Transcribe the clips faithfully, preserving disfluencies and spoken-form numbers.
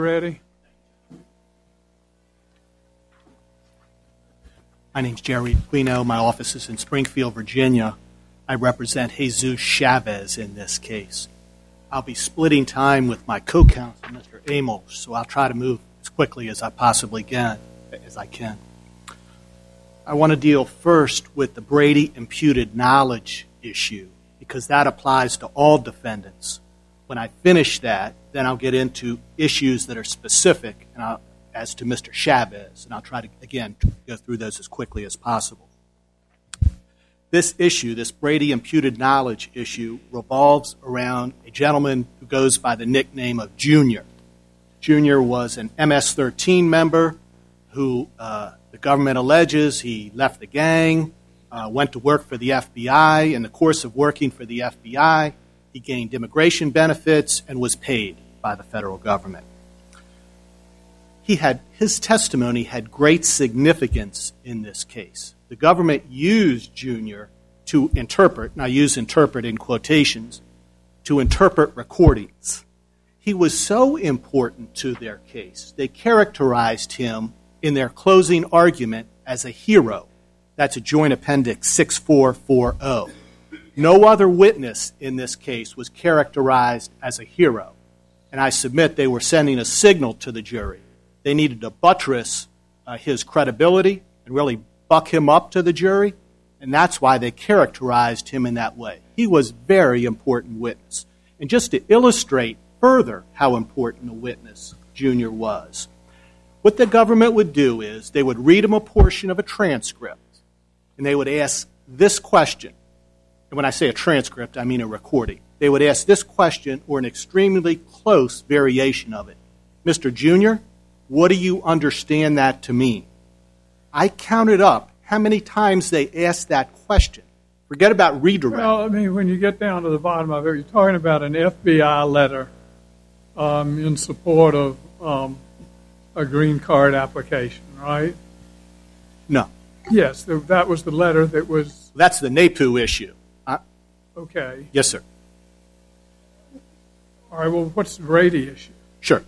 Ready? My name's Jerry Aquino. My office is in Springfield, Virginia. I represent Jesus Chavez in this case. I'll be splitting time with my co-counsel, Mister Amos, so I'll try to move as quickly as I possibly can, as I can. I want to deal first with the Brady imputed knowledge issue, because that applies to all defendants. When I finish that, then I'll get into issues that are specific and I'll, as to Mister Chavez, and I'll try to, again, go through those as quickly as possible. This issue, this Brady imputed knowledge issue, revolves around a gentleman who goes by the nickname of Junior. Junior was an M S thirteen member who uh, the government alleges he left the gang, uh, went to work for the F B I. In the course of working for the F B I, he gained immigration benefits and was paid by the federal government. He had, his testimony had great significance in this case. The government used Junior to interpret, and I use interpret in quotations, to interpret recordings. He was so important to their case, they characterized him in their closing argument as a hero. That's a Joint Appendix six four four zero. No other witness in this case was characterized as a hero. And I submit they were sending a signal to the jury. They needed to buttress uh, his credibility and really buck him up to the jury, and that's why they characterized him in that way. He was a very important witness. And just to illustrate further how important a witness Junior was, what the government would do is they would read him a portion of a transcript, and they would ask this question. And when I say a transcript, I mean a recording. They would ask this question or an extremely close variation of it. Mister Junior, what do you understand that to mean? I counted up how many times they asked that question. Forget about redirect. Well, I mean, when you get down to the bottom of it, you're talking about an F B I letter um, in support of um, a green card application, right? No. Yes, the, that was the letter that was... That's the NAPU issue. Uh, okay. yes, sir. All right, well, what's the Brady issue? Sure.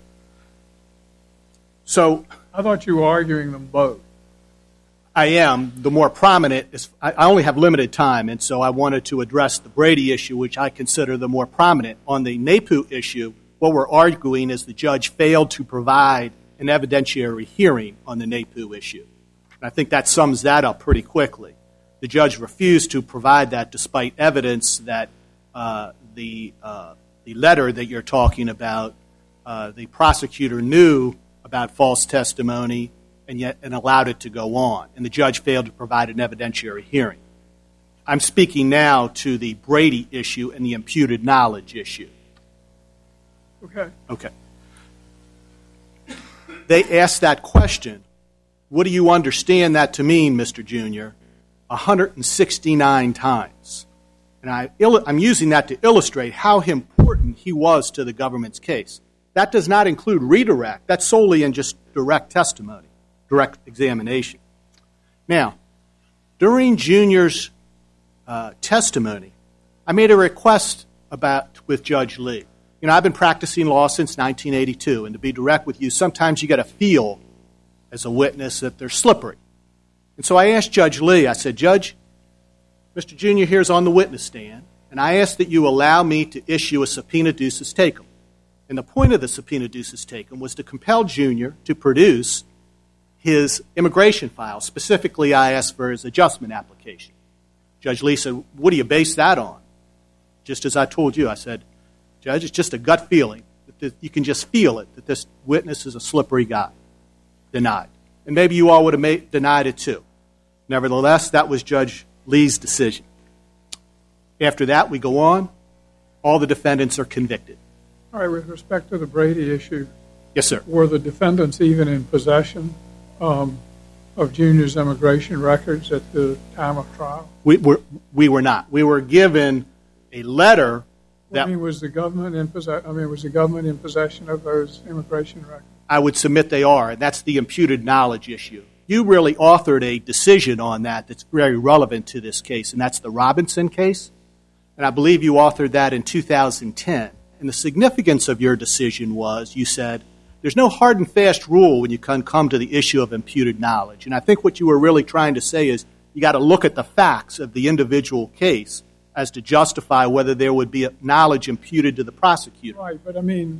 So... I thought you were arguing them both. I am. The more prominent is, I only have limited time, and so I wanted to address the Brady issue, which I consider the more prominent. On the NAPU issue, what we're arguing is the judge failed to provide an evidentiary hearing on the NAPU issue. And I think that sums that up pretty quickly. The judge refused to provide that despite evidence that uh, the, uh, the letter that you're talking about, uh, the prosecutor knew about false testimony and yet and allowed it to go on. And the judge failed to provide an evidentiary hearing. I'm speaking now to the Brady issue and the imputed knowledge issue. Okay. Okay. They asked that question, what do you understand that to mean, Mister Junior, one hundred sixty-nine times. And I, I'm using that to illustrate how important he was to the government's case. That does not include redirect. That's solely in just direct testimony, direct examination. Now, during Junior's uh, testimony, I made a request about with Judge Lee. You know, I've been practicing law since nineteen eighty-two, and to be direct with you, sometimes you get a feel as a witness that they're slippery. And so I asked Judge Lee, I said, Judge, Mister Junior here's on the witness stand, and I ask that you allow me to issue a subpoena ducis tecum. And the point of the subpoena ducis tecum was to compel Junior to produce his immigration file. Specifically, I asked for his adjustment application. Judge Lee said, what do you base that on? Just as I told you, I said, Judge, it's just a gut feeling. That you can just feel it, that this witness is a slippery guy. Denied. And maybe you all would have made, denied it too. Nevertheless, that was Judge Lee's decision. After that, we go on. All the defendants are convicted. All right, with respect to the Brady issue. Yes, sir. Were the defendants even in possession um, of Junior's immigration records at the time of trial? We were, we were not. We were given a letter that... I mean, was the government in possession, I mean, was the government in possession of those immigration records? I would submit they are, and that's the imputed knowledge issue. You really authored a decision on that that's very relevant to this case, and that's the Robinson case. And I believe you authored that in two thousand ten. And the significance of your decision was, you said, there's no hard and fast rule when you can come to the issue of imputed knowledge. And I think what you were really trying to say is you got to look at the facts of the individual case as to justify whether there would be knowledge imputed to the prosecutor. Right, but I mean,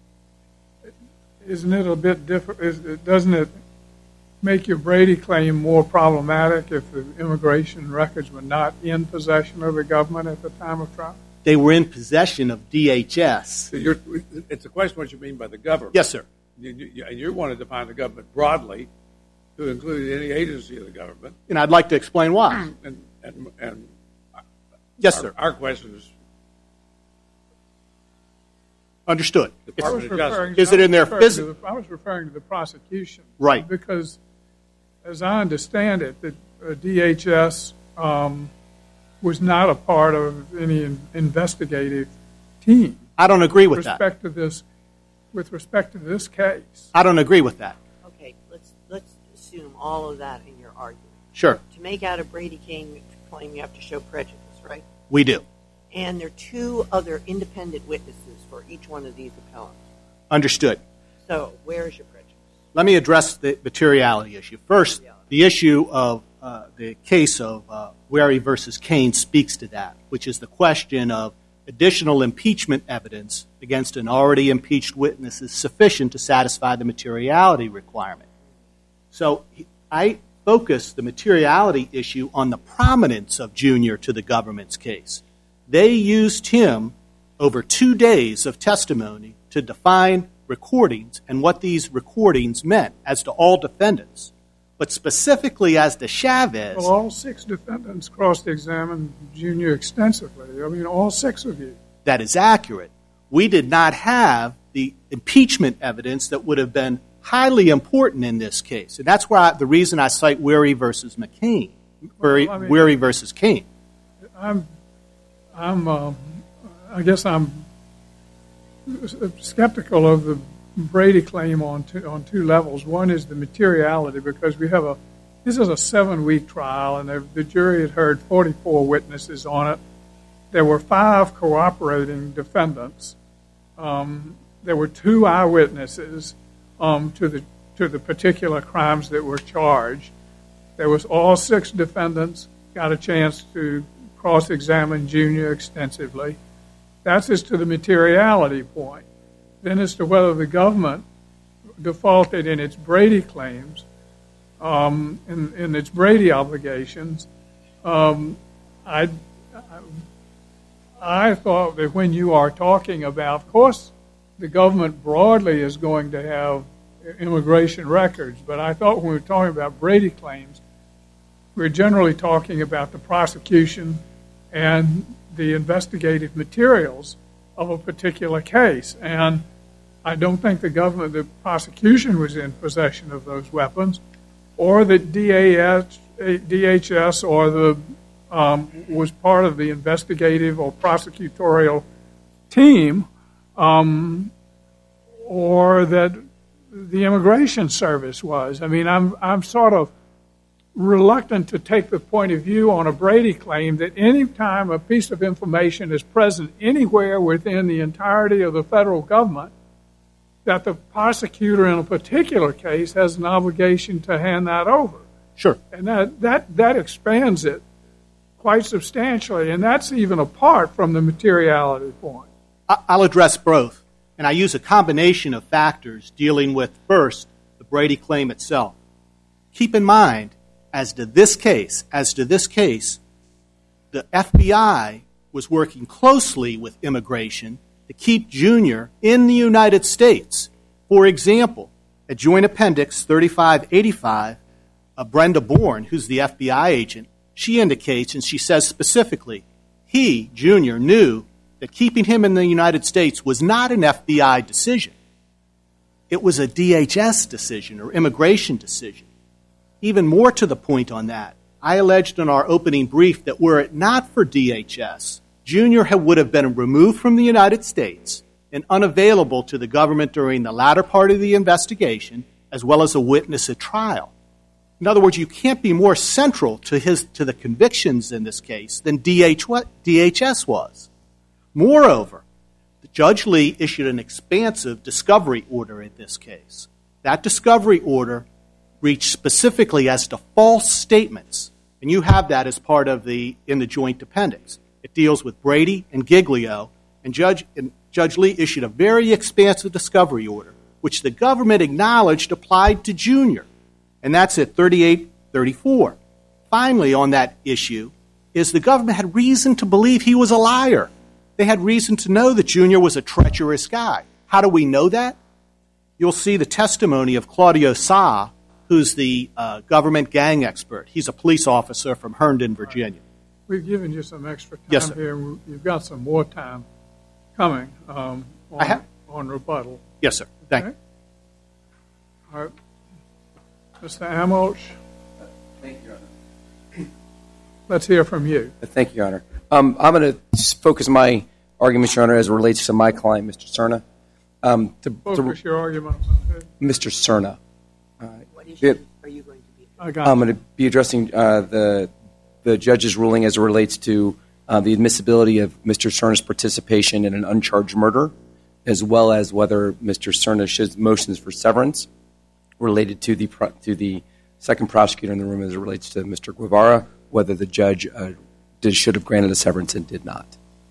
isn't it a bit different? Doesn't it make your Brady claim more problematic if the immigration records were not in possession of the government at the time of trial? They were in possession of D H S. So you're, it's a question what you mean by the government. Yes, sir. You, you, and you want to define the government broadly to include any agency of the government. And I'd like to explain why. And, and, and yes, our, sir. Our question is... Understood. Department of Justice. Is it in their physical? I was referring to the prosecution. Right. Because, as I understand it, the uh, D H S um, was not a part of any in- investigative team. I don't agree with with that. respect to this, with respect to this case. I don't agree with that. Okay, let's let's assume all of that in your argument. Sure. To make out a Brady King claim, you have to show prejudice, right? We do. And there are two other independent witnesses for each one of these appellants. Understood. So where is your prejudice? Let me address the materiality issue. First, the issue of uh, the case of uh, Wary versus Kane speaks to that, which is the question of additional impeachment evidence against an already impeached witness is sufficient to satisfy the materiality requirement. So I focus the materiality issue on the prominence of Junior to the government's case. They used him over two days of testimony to define recordings and what these recordings meant as to all defendants. But specifically as to Chavez... Well, all six defendants cross-examined Junior extensively. I mean, all six of you. That is accurate. We did not have the impeachment evidence that would have been highly important in this case. And that's why the reason I cite Wary versus McCain, Wary, Well, I mean, Wary versus Kane. I'm, I'm, um, I guess I'm skeptical of the Brady claim on two, on two levels. One is the materiality, because we have a, this is a seven-week trial, and the, the jury had heard forty-four witnesses on it. There were five cooperating defendants. Um, there were two eyewitnesses um, to the to the particular crimes that were charged. There was all six defendants got a chance to cross-examine Junior extensively. That's as to the materiality point. Then as to whether the government defaulted in its Brady claims, um, in, in its Brady obligations, um, I, I thought that when you are talking about, of course, the government broadly is going to have immigration records, but I thought when we were talking about Brady claims, we we're generally talking about the prosecution and the investigative materials of a particular case. And I don't think the government, the prosecution was in possession of those weapons, or that D H S or the um, was part of the investigative or prosecutorial team, um, or that the Immigration Service was. I mean, I'm I'm sort of reluctant to take the point of view on a Brady claim that any time a piece of information is present anywhere within the entirety of the federal government, that the prosecutor in a particular case has an obligation to hand that over. Sure. And that, that, that expands it quite substantially, and that's even apart from the materiality point. I'll address both, and I use a combination of factors dealing with, first, the Brady claim itself. Keep in mind, as to this case, as to this case, the F B I was working closely with immigration to keep Junior in the United States. For example, at Joint Appendix thirty-five eighty-five, uh, Brenda Bourne, who's the F B I agent, she indicates, and she says specifically, he, Junior, knew that keeping him in the United States was not an F B I decision. It was a D H S decision or immigration decision. Even more to the point on that, I alleged in our opening brief that were it not for D H S, Junior would have been removed from the United States and unavailable to the government during the latter part of the investigation, as well as a witness at trial. In other words, you can't be more central to his to the convictions in this case than D H S was. Moreover, Judge Lee issued an expansive discovery order in this case. That discovery order reached specifically as to false statements, and you have that as part of the in the joint appendix. It deals with Brady and Giglio, and Judge and Judge Lee issued a very expansive discovery order, which the government acknowledged applied to Junior, and that's at thirty-eight thirty-four. Finally, on that issue, is the government had reason to believe he was a liar. They had reason to know that Junior was a treacherous guy. How do we know that? You'll see the testimony of Claudio Sa, who's the uh, government gang expert. He's a police officer from Herndon, Virginia. We've given you some extra time yes, sir. here. You've got some more time coming um, on, I have. on rebuttal. Yes, sir. Thank okay. you. All right. Mister Amolch. Thank you, Your Honor. Let's hear from you. Thank you, Your Honor. Um, I'm going to focus my argument, Your Honor, as it relates to my client, Mister Cerna. Um, to, focus to, your argument. Mister Cerna. Uh, what issue it, are you going to be? I got I'm going to be addressing uh, the the judge's ruling as it relates to uh, the admissibility of Mister Cerna's participation in an uncharged murder, as well as whether Mister Cerna's motions for severance related to the pro- to the second prosecutor in the room as it relates to Mister Guevara, whether the judge uh, did should have granted a severance and did not.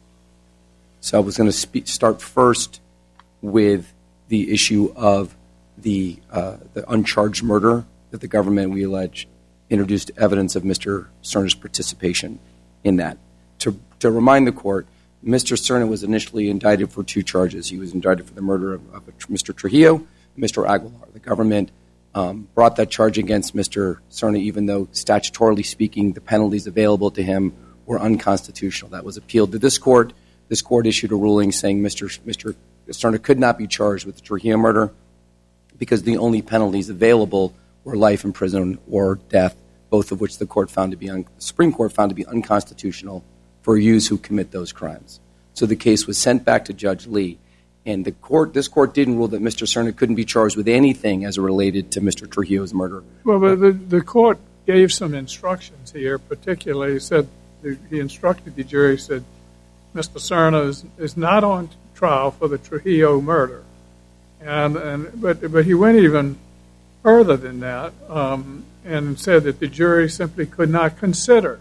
So I was going to spe- start first with the issue of the uh, the uncharged murder that the government, we allege, introduced evidence of Mister Cerna's participation in that. To to remind the court, Mister Cerna was initially indicted for two charges. He was indicted for the murder of, of Mister Trujillo and Mister Aguilar. The government um, brought that charge against Mister Cerna, even though statutorily speaking, the penalties available to him were unconstitutional. That was appealed to this court. This court issued a ruling saying Mister Mister Cerna could not be charged with the Trujillo murder because the only penalties available were life in prison or death, both of which the court found to be un- the Supreme Court found to be unconstitutional for youths who commit those crimes. So the case was sent back to Judge Lee, and the court this court didn't rule that Mister Cerna couldn't be charged with anything as it related to Mister Trujillo's murder. Well, but the, the court gave some instructions here, particularly said he instructed the jury, said Mister Cerna is, is not on trial for the Trujillo murder. And, and but but he went even further than that um, and said that the jury simply could not consider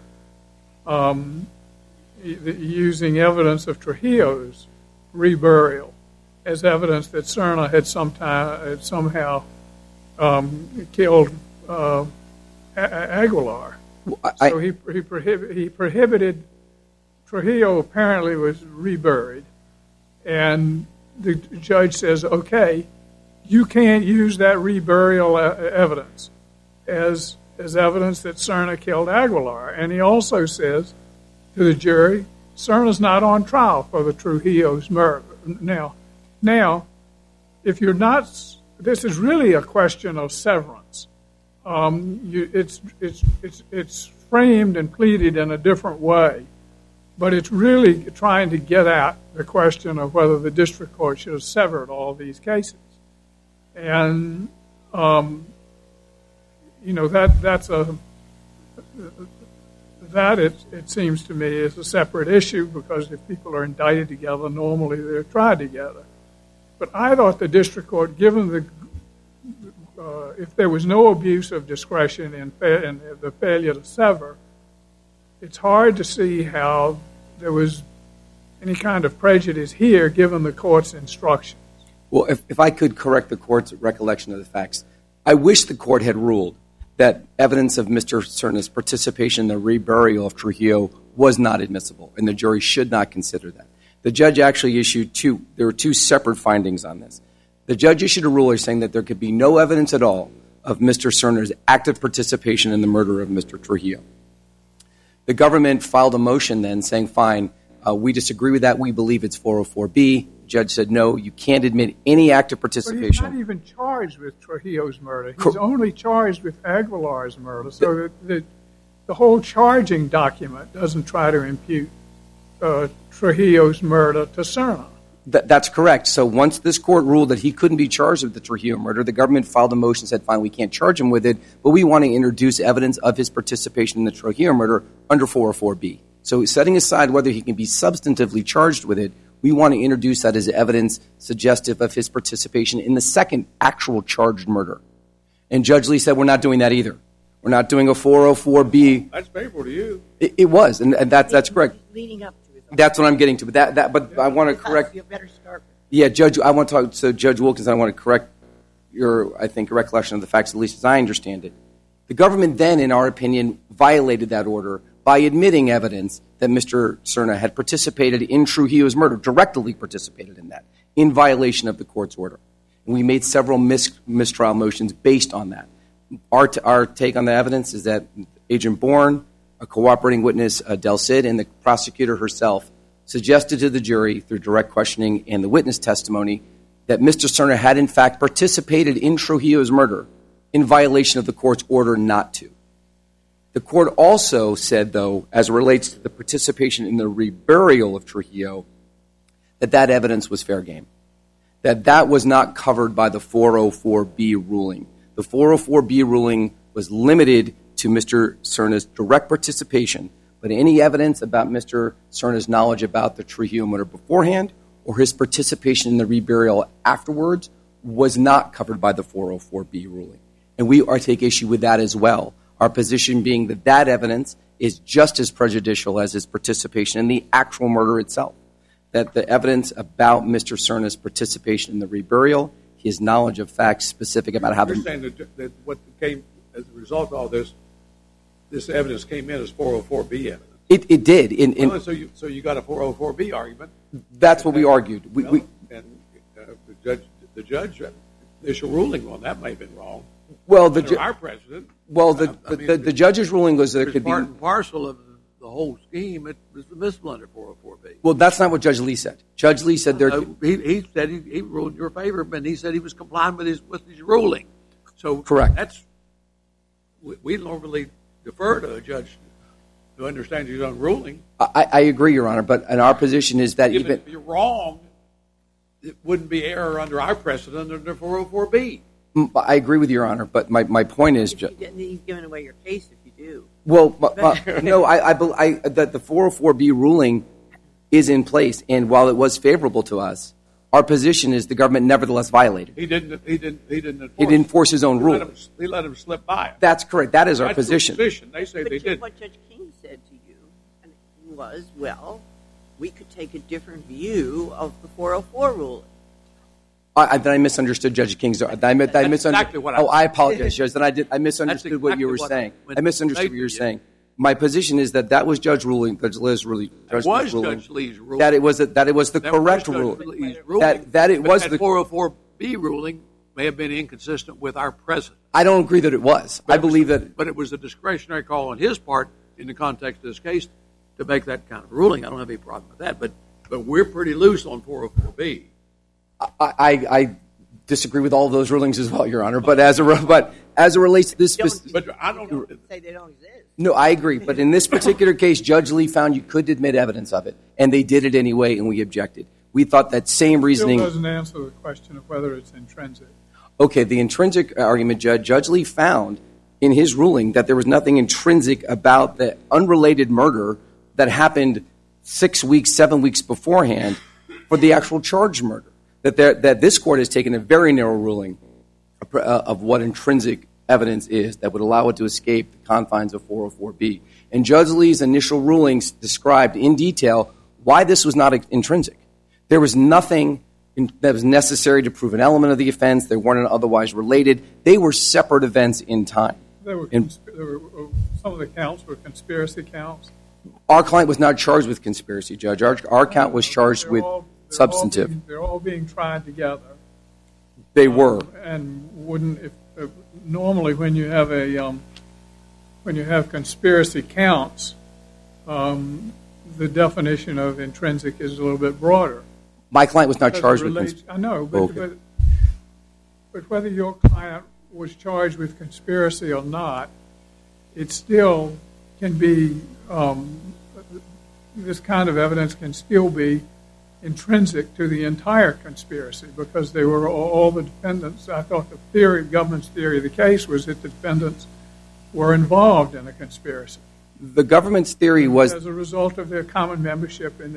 um, using evidence of Trujillo's reburial as evidence that Cerna had sometime had somehow um, killed uh, Aguilar. I, so he he, prohib- he prohibited. Trujillo apparently was reburied, and the judge says, okay, you can't use that reburial evidence as as evidence that Cerna killed Aguilar. And he also says to the jury, Cerna's not on trial for the Trujillo's murder. Now, now, if you're not, this is really a question of severance. Um, you, it's it's it's it's framed and pleaded in a different way. But it's really trying to get at the question of whether the district court should have severed all these cases. And, um, you know, that that's a, that it, it seems to me is a separate issue because if people are indicted together, normally they're tried together. But I thought the district court, given the, uh, if there was no abuse of discretion in, fa- in the failure to sever, it's hard to see how there was any kind of prejudice here given the court's instructions. Well, if, if I could correct the court's recollection of the facts, I wish the court had ruled that evidence of Mister Cerna's participation in the reburial of Trujillo was not admissible, and the jury should not consider that. The judge actually issued two, there were two separate findings on this. The judge issued a ruling saying that there could be no evidence at all of Mister Cerna's active participation in the murder of Mister Trujillo. The government filed a motion then saying, fine, uh, we disagree with that. We believe it's four oh four B. The judge said, no, you can't admit any active participation. But he's not even charged with Trujillo's murder. He's Cor- only charged with Aguilar's murder. So the, the, the whole charging document doesn't try to impute uh, Trujillo's murder to Cerna. That, that's correct. So once this court ruled that he couldn't be charged with the Trujillo murder, the government filed a motion and said, fine, we can't charge him with it, but we want to introduce evidence of his participation in the Trujillo murder under four oh four B. So setting aside whether he can be substantively charged with it, We want to introduce that as evidence suggestive of his participation in the second actual charged murder. And Judge Lee said, we're not doing that either. We're not doing a four oh four B. That's favorable to you. It, it was, and, and that's that's correct. Leading up to it. That's what I'm getting to. But that, that but I want to correct. You better start. Yeah, Judge, I want to talk. So, Judge Wilkins, I want to correct your, I think, recollection of the facts, at least as I understand it. The government then, in our opinion, violated that order by admitting evidence that Mister Cerna had participated in Trujillo's murder, directly participated in that, in violation of the court's order. And we made several mis- mistrial motions based on that. Our, t- our take on the evidence is that Agent Bourne, a cooperating witness, uh, Del Cid, and the prosecutor herself suggested to the jury through direct questioning and the witness testimony that Mister Cerna had in fact participated in Trujillo's murder in violation of the court's order not to. The court also said, though, as it relates to the participation in the reburial of Trujillo, that that evidence was fair game, that that was not covered by the four oh four B ruling. The four oh four B ruling was limited to Mister Cerna's direct participation, but any evidence about Mister Cerna's knowledge about the Trujillo murder beforehand or his participation in the reburial afterwards was not covered by the four oh four B ruling. And we are take issue with that as well. Our position being that that evidence is just as prejudicial as his participation in the actual murder itself. That the evidence about Mister Cerna's participation in the reburial, his knowledge of facts specific about how You're the... saying that, that what came as a result of all this, this evidence came in as four oh four B evidence. It, it did. In, in, Well, so you so you got a four oh four B argument. that's what we argued. We, Well, we, and uh, the judge, the judge, uh, initial ruling on that may have been wrong. well, the, Under ju- our precedent. well, the, uh, I the, mean, the, the judge's ruling was that it There's could be... part and parcel of the whole scheme. It was admissible under four oh four B. Well, that's not what Judge Lee said. Judge Lee said there... Uh, he, he said he, he ruled in your favor, but he said he was complying with his with his ruling. So Correct. That's we, we normally defer to a judge who understands his own ruling. I, I agree, Your Honor, but and our position is that If, even... if you're wrong, it wouldn't be error under our precedent under four oh four B. I agree with Your Honor, but my, my point is... If you didn't, you've given away your case if you do. Well, uh, no, I, I, bel- I that the four oh four B ruling is in place, and while it was favorable to us, our position is the government nevertheless violated. He didn't. He didn't. He didn't enforce. He didn't enforce his own he rule. Let him, he let him slip by it. That's correct. That is our That's position. their position. They say But they ju- did. what Judge King said to you and was, well, we could take a different view of the four oh four ruling. I, I, then I misunderstood Judge King's. I, I, I misunderstood. exactly what I oh, said. I apologize, Judge. Then I did. I misunderstood That's what you were exactly what saying. I- I misunderstood what you were saying. My position is that that was Judge ruling. Judge Lee's ruling. That Judge was ruling, Judge Lee's ruling. That it was a, that it was the That correct was Judge ruling. Lee's ruling. That that it But was that the. four oh four B ruling may have been inconsistent with our precedent. I don't agree that it was. But I it was- believe that. But it was a discretionary call on his part in the context of this case to make that kind of ruling. I don't have any problem with that. But but we're pretty loose on four oh four B. I, I, I disagree with all of those rulings as well, Your Honor. But as a re- but as it relates to this, Don't- spec- But I don't know. Say they don't exist. no, I agree. But in this particular case, Judge Lee found you could admit evidence of it, and they did it anyway, and we objected. We thought that same Still reasoning. doesn't answer the question of whether it's intrinsic. Okay, the intrinsic argument, Judge, Judge Lee found in his ruling that there was nothing intrinsic about the unrelated murder that happened six weeks, seven weeks beforehand for the actual charged murder. That there, that this court has taken a very narrow ruling uh, of what intrinsic evidence is that would allow it to escape the confines of four oh four B. And Judge Lee's initial rulings described in detail why this was not intrinsic. There was nothing in, that was necessary to prove an element of the offense. They weren't otherwise related. They were separate events in time. There were, And- consp- there were uh, some of the counts were conspiracy counts. Our client was not charged with conspiracy, Judge. Our, our count was charged They're with all- they're substantive. All being, they're all being tried together. They were. Um, and wouldn't if uh, normally when you have a um, when you have conspiracy counts, um, the definition of intrinsic is a little bit broader. My client was not Because it charged with relates- conspiracy. I know, but, Okay. but but whether your client was charged with conspiracy or not, it still can be um, this kind of evidence can still be intrinsic to the entire conspiracy because they were all, all the defendants. I thought the theory, government's theory of the case was that the defendants were involved in a conspiracy The government's theory was as a result of their common membership in this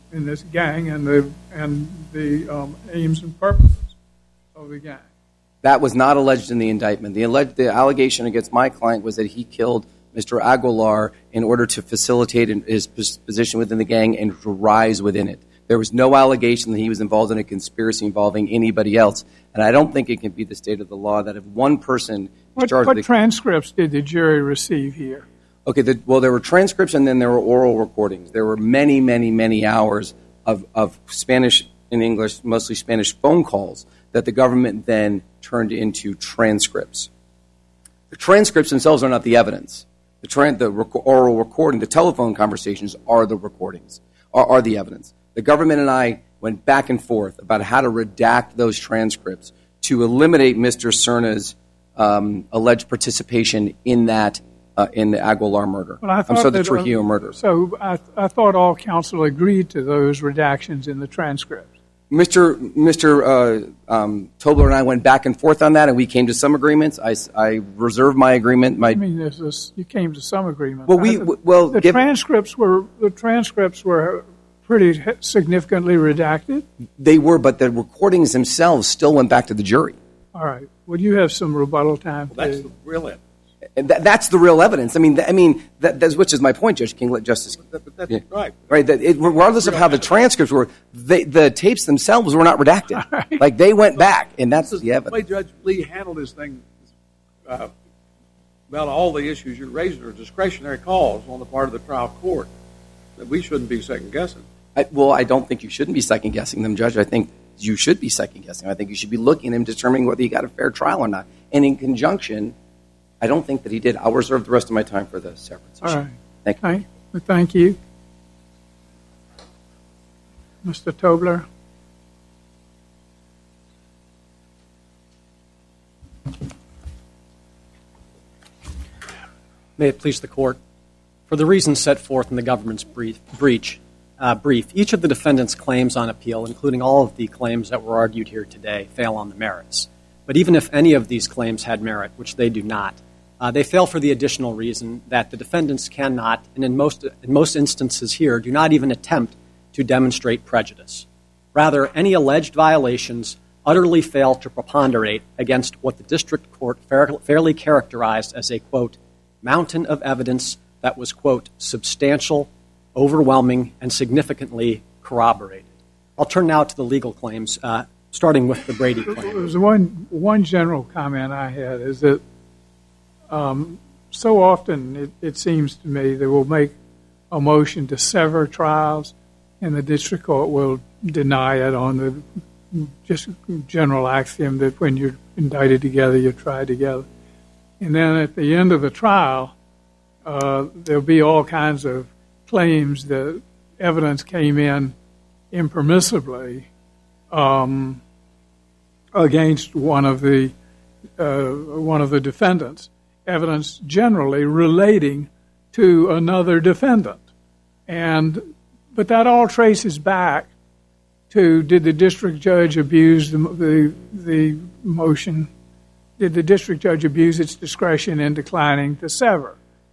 in this gang and the and the um, aims and purposes of the gang. That was not alleged in the indictment. The, alleged, the allegation against my client was that he killed Mister Aguilar in order to facilitate his position within the gang and to rise within it. There was no allegation that he was involved in a conspiracy involving anybody else. And I don't think it can be the state of the law that if one person... What, charged what with transcripts did the jury receive here? Okay, the, well, there were transcripts and then there were oral recordings. There were many, many, many hours of, of Spanish and English, mostly Spanish phone calls that the government then turned into transcripts. The transcripts themselves are not the evidence. The, tran- the rec- oral recording, the telephone conversations are the recordings, are, are the evidence. The government and I went back and forth about how to redact those transcripts to eliminate Mister Cerna's um, alleged participation in that, uh, in the Aguilar murder. Well, I I'm sorry, the that, Trujillo uh, murder. So I, I thought all counsel agreed to those redactions in the transcripts. Mister Mister Uh, um, Tobler and I went back and forth on that, and we came to some agreements. I, I reserved my agreement. My I mean, there's this, you came to some agreement. Well, we- I- well, the give- transcripts were the transcripts were pretty significantly redacted. they were, but the recordings themselves still went back to the jury. All right. Would you have some rebuttal time? Well, that's to- the real evidence. And that, that's the real evidence. I mean, th- I mean, that, that's, which is my point, Judge King. Let Justice. But that- that's Yeah. right. Right. That it, regardless of how the transcripts were, they, the tapes themselves were not redacted. Right. Like they went back, and that's This is the the way evidence. Judge Lee handled his thing uh, about all the issues you're raising are discretionary calls on the part of the trial court that we shouldn't be second guessing. I, well, I don't think you shouldn't be second guessing them, Judge. I think you should be second guessing. I think you should be looking at him, determining whether he got a fair trial or not. And in conjunction, I don't think that he did. I'll reserve the rest of my time for the severance issue. All right. Thank you. Thank, well, thank you. Mister Tobler. May it please the Court. For the reasons set forth in the government's brief, breach, uh, brief, each of the defendants' claims on appeal, including all of the claims that were argued here today, fail on the merits. But even if any of these claims had merit, which they do not, uh, they fail for the additional reason that the defendants cannot, and in most, in most instances here, do not even attempt to demonstrate prejudice. Rather, any alleged violations utterly fail to preponderate against what the district court fair, fairly characterized as a, quote, mountain of evidence that was, quote, substantial, overwhelming, and significantly corroborated. I'll turn now to the legal claims, uh, starting with the Brady claim. There's one one general comment I had is that um, so often it, it seems to me they will make a motion to sever trials, and the district court will deny it on the just general axiom that when you're indicted together, you're tried together. And then at the end of the trial, uh, there'll be all kinds of claims that evidence came in impermissibly um, against one of the uh, one of the defendants. Evidence generally relating to another defendant, and but that all traces back to did the district judge abuse the the, the motion? Did the district judge abuse its discretion in declining to sever?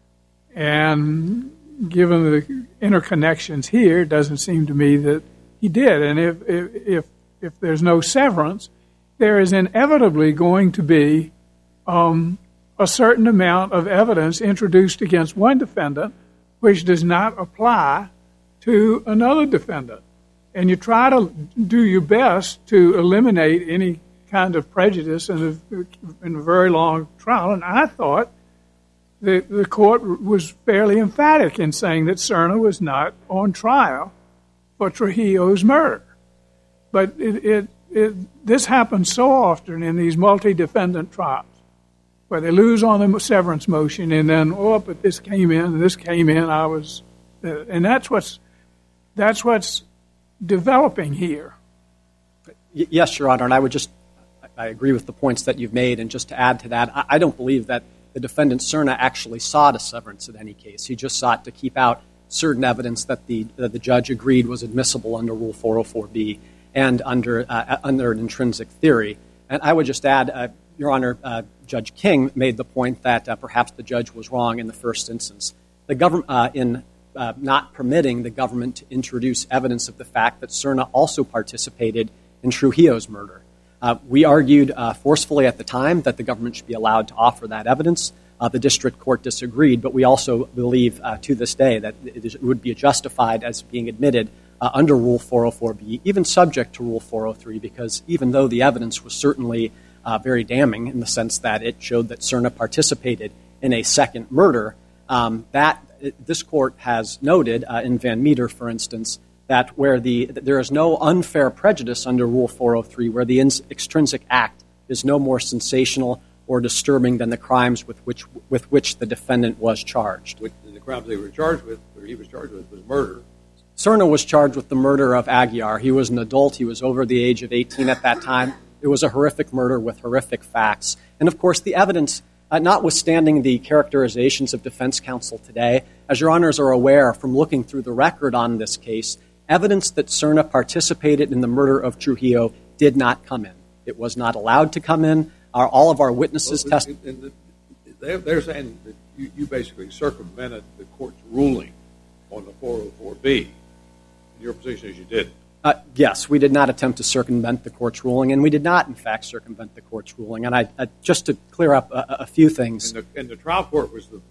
And given the interconnections here, it doesn't seem to me that he did. And if if if there's no severance, there is inevitably going to be um, a certain amount of evidence introduced against one defendant which does not apply to another defendant. And you try to do your best to eliminate any kind of prejudice in a, in a very long trial. And I thought that the court was fairly emphatic in saying that Cerna was not on trial for Trujillo's murder. But it, it, it, this happens so often in these multi-defendant trials, where they lose on the severance motion and then, oh, but this came in, and this came in, I was, uh, and that's what's that's what's developing here. Y- yes, Your Honor, and I would just, I agree with the points that you've made, and just to add to that, I, I don't believe that the defendant Cerna actually sought a severance in any case. He just sought to keep out certain evidence that the that the judge agreed was admissible under Rule four oh four B and under uh, under an intrinsic theory. And I would just add, uh, Your Honor, uh, Judge King made the point that uh, perhaps the judge was wrong in the first instance. The government uh, in uh, not permitting the government to introduce evidence of the fact that Cerna also participated in Trujillo's murder. Uh, we argued uh, forcefully at the time that the government should be allowed to offer that evidence. Uh, the district court disagreed, but we also believe uh, to this day that it, is, it would be justified as being admitted uh, under Rule four oh four B, even subject to Rule four oh three, because even though the evidence was certainly uh, very damning in the sense that it showed that Cerna participated in a second murder, um, that it, this court has noted uh, in Van Meter, for instance, that where the that there is no unfair prejudice under Rule four oh three, where the ins- extrinsic act is no more sensational or disturbing than the crimes with which with which the defendant was charged. Which, the crimes they were charged with, or he was charged with, was murder. Cerna was charged with the murder of Aguiar. He was an adult. He was over the age of eighteen at that time. It was a horrific murder with horrific facts. And, of course, the evidence, uh, notwithstanding the characterizations of defense counsel today, as your honors are aware from looking through the record on this case, evidence that Cerna participated in the murder of Trujillo did not come in. It was not allowed to come in. Our, all of our witnesses well, testified. The, they're, they're saying that you, you basically circumvented the court's ruling on the four oh four B. Your position is you did. Uh, yes, we did not attempt to circumvent the court's ruling, and we did not, in fact, circumvent the court's ruling. And I, I just to clear up a, a few things. And the, and the trial court was the,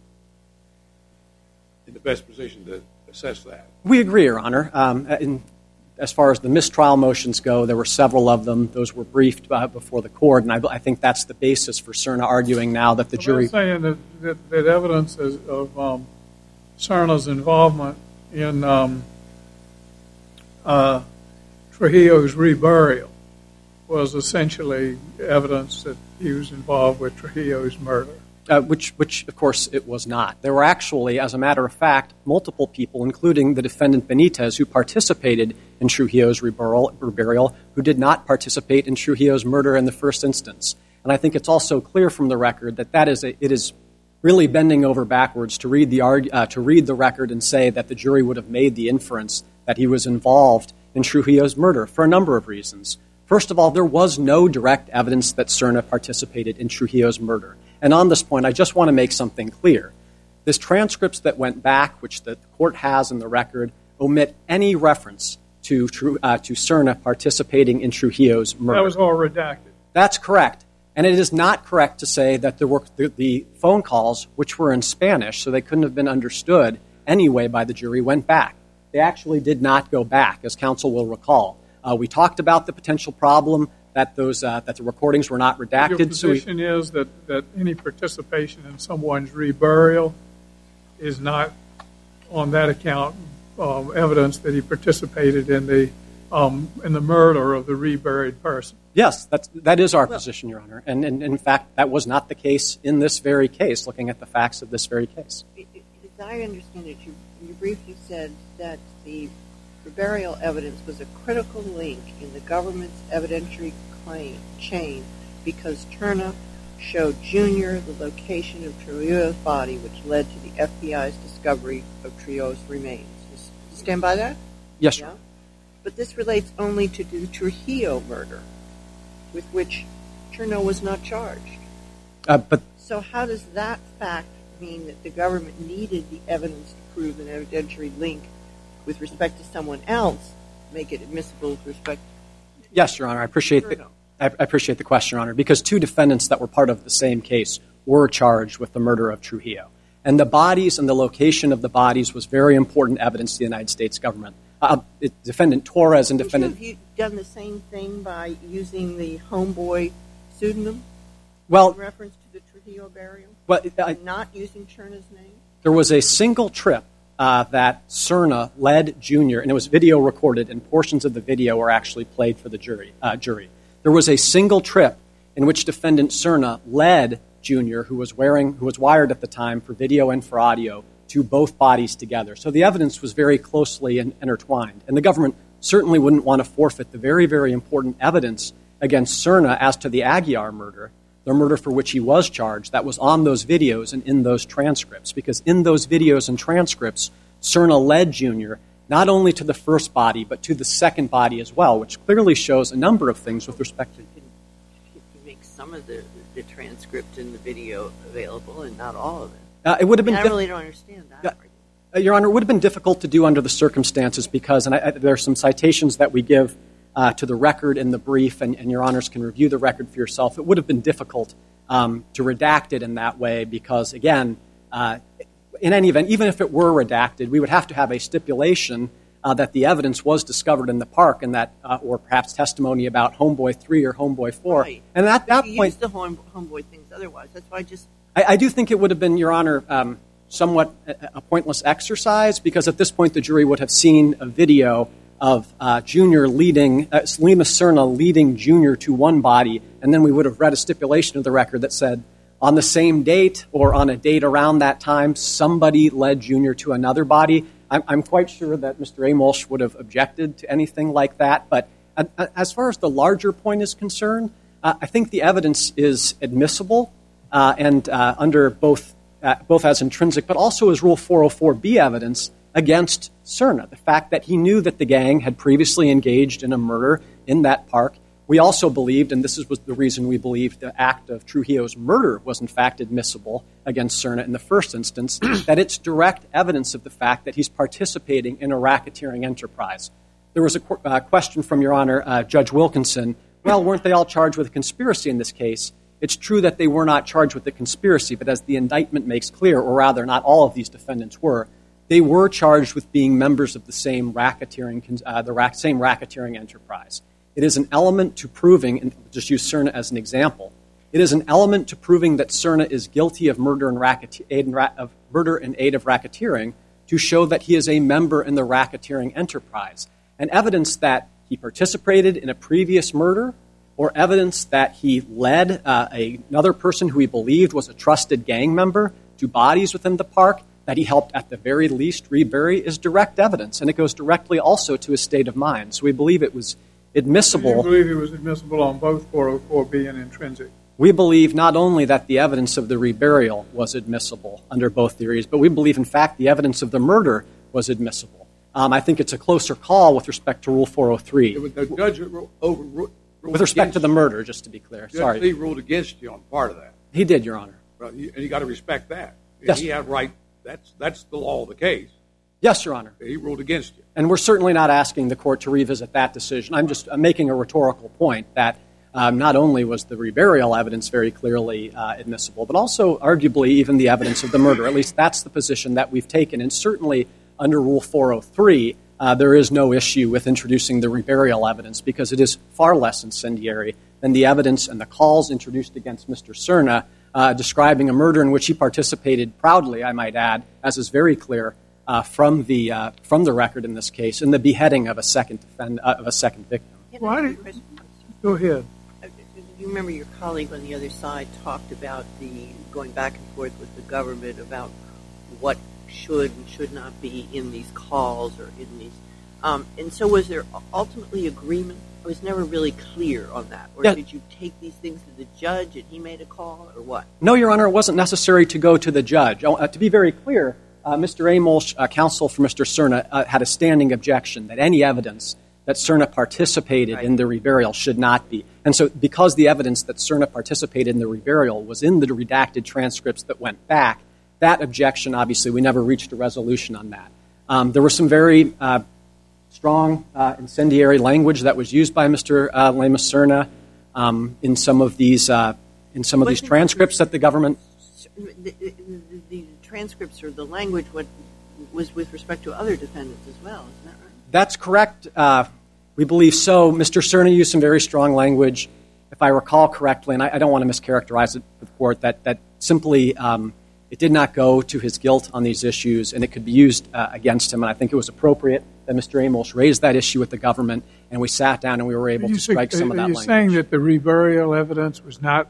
in the best position to assess that. We agree, Your Honor. Um, in, as far as the mistrial motions go, there were several of them. Those were briefed uh, before the court, and I, I think that's the basis for Cerna arguing now that the well, jury... They're saying that, that, that evidence is, of um, Cerna's involvement in um, uh, Trujillo's reburial was essentially evidence that he was involved with Trujillo's murder. Uh, which, which, of course, it was not. There were actually, as a matter of fact, multiple people, including the defendant Benitez, who participated in Trujillo's reburial, who did not participate in Trujillo's murder in the first instance. And I think it's also clear from the record that that is a, it is really bending over backwards to read the arg- uh, to read the record and say that the jury would have made the inference that he was involved in Trujillo's murder for a number of reasons. First of all, there was no direct evidence that Cerna participated in Trujillo's murder. And on this point, I just want to make something clear. This transcripts that went back, which the court has in the record, omit any reference to uh, to Cerna participating in Trujillo's murder. That was all redacted. That's correct. And it is not correct to say that there were the, the phone calls, which were in Spanish, so they couldn't have been understood anyway by the jury, went back. They actually did not go back, as counsel will recall. Uh, we talked about the potential problem that those uh, that the recordings were not redacted. Your position so we, is that, that any participation in someone's reburial is not, on that account, um, evidence that he participated in the um, in the murder of the reburied person. Yes, that's, that is our well, position, Your Honor. And, and in fact, that was not the case in this very case, looking at the facts of this very case. As I understand it, you, you briefly said that the reburial evidence was a critical link in the government's evidentiary claim chain because Cerna showed Junior the location of Trujillo's body, which led to the F B I's discovery of Trujillo's remains. You stand by that? Yes, yeah? Your Honor. But this relates only to the Trujillo murder, with which Cerna was not charged. Uh, but So how does that fact mean that the government needed the evidence to prove an evidentiary link with respect to someone else, make it admissible with respect to yes, Your Honor, I appreciate the, I appreciate the question, Your Honor, because two defendants that were part of the same case were charged with the murder of Trujillo. And the bodies and the location of the bodies was very important evidence to the United States government. Uh, it, Defendant Torres and Would Defendant... you have done the same thing by using the homeboy pseudonym Well, in reference to the Trujillo burial? well I, And not using Cerna's name? there was a single trip uh, that Cerna led Junior, and it was video recorded, and portions of the video were actually played for the jury. Uh, jury. There was a single trip in which Defendant Cerna led Junior, who was wearing, who was wired at the time for video and for audio, to both bodies together. So the evidence was very closely in, intertwined, and the government certainly wouldn't want to forfeit the very, very important evidence against Cerna as to the Aguiar murder, the murder for which he was charged, that was on those videos and in those transcripts. Because in those videos and transcripts, Cerna led Junior not only to the first body, but to the second body as well, which clearly shows a number of things with respect to... You can, you can make some of the, the transcript and the video available and not all of it. Uh, it would have been... I, mean, I really don't understand that Yeah. argument. Uh, Your Honor, it would have been difficult to do under the circumstances because, and I, I, there are some citations that we give uh, to the record in the brief, and, and Your Honors can review the record for yourself. It would have been difficult um, to redact it in that way because, again, uh, in any event, even if it were redacted, we would have to have a stipulation uh, that the evidence was discovered in the park, and that, uh, or perhaps testimony about Homeboy three or Homeboy four. Right. And at that you point, use the home, homeboy things otherwise. That's why I just. I, I do think it would have been, Your Honor, um, somewhat a, a pointless exercise because at this point the jury would have seen a video of uh, Junior leading, uh, Lima Serna leading Junior to one body, and then we would have read a stipulation of the record that said, on the same date or on a date around that time, somebody led Junior to another body. I'm, I'm quite sure that Mister Amolsch would have objected to anything like that. But uh, as far as the larger point is concerned, uh, I think the evidence is admissible uh, and uh, under both uh, both as intrinsic, but also as Rule four oh four B evidence against Serna. The fact that he knew that the gang had previously engaged in a murder in that park. We also believed, and this was the reason we believed the act of Trujillo's murder was in fact admissible against Serna in the first instance, that it's direct evidence of the fact that he's participating in a racketeering enterprise. There was a qu- uh, question from Your Honor, uh, Judge Wilkinson, well, weren't they all charged with a conspiracy in this case? It's true that they were not charged with a conspiracy, but as the indictment makes clear, or rather not all of these defendants were, they were charged with being members of the same racketeering, uh, the rac- same racketeering enterprise. It is an element to proving, and just use Serna as an example, it is an element to proving that Serna is guilty of murder and, racket- aid and ra- of murder and aid of racketeering to show that he is a member in the racketeering enterprise. And evidence that he participated in a previous murder or evidence that he led uh, a, another person who he believed was a trusted gang member to bodies within the park that he helped at the very least rebury is direct evidence, and it goes directly also to his state of mind. So we believe it was admissible. Do you believe it was admissible on both four oh four B and intrinsic? We believe not only that the evidence of the reburial was admissible under both theories, but we believe, in fact, the evidence of the murder was admissible. Um, I think it's a closer call with respect to Rule four oh three. The judge over, with respect to the murder, just to be clear. Judge Sorry. Lee ruled against you on part of that. He did, Your Honor. Well, you, and you got to respect that. Yes. He had right. That's that's the law of the case. Yes, Your Honor. He ruled against you. And we're certainly not asking the court to revisit that decision. I'm just I'm making a rhetorical point that um, not only was the reburial evidence very clearly uh, admissible, but also arguably even the evidence of the murder. At least that's the position that we've taken. And certainly under Rule four oh three, uh, there is no issue with introducing the reburial evidence because it is far less incendiary than the evidence and the calls introduced against Mister Serna uh, describing a murder in which he participated proudly, I might add, as is very clear Uh, from the uh, from the record in this case, in the beheading of a second defend, uh, of a second victim. Why did, go ahead. You remember your colleague on the other side talked about the going back and forth with the government about what should and should not be in these calls or in these. Um, and so, was there ultimately agreement? I was never really clear on that. Or yeah. did you take these things to the judge and he made a call, or what? No, Your Honor, it wasn't necessary to go to the judge. Uh, to be very clear. Uh, Mister Amolsch, uh, counsel for Mister Serna, uh, had a standing objection that any evidence that Serna participated right. in the reburial should not be. And so because the evidence that Serna participated in the reburial was in the redacted transcripts that went back, that objection, obviously, we never reached a resolution on that. Um, there was some very uh, strong uh, incendiary language that was used by Mister Uh, Lima Serna um, in some of these, uh, in some of these transcripts that the government... The, the, the transcripts or the language what was with respect to other defendants as well, isn't that right? That's correct. Uh, we believe so. Mister Serna used some very strong language, if I recall correctly, and I, I don't want to mischaracterize it for the court, that, that simply um, it did not go to his guilt on these issues, and it could be used uh, against him. And I think it was appropriate that Mister Amolsch raised that issue with the government, and we sat down and we were able to strike say, some of that language. Are you language. saying that the reburial evidence was not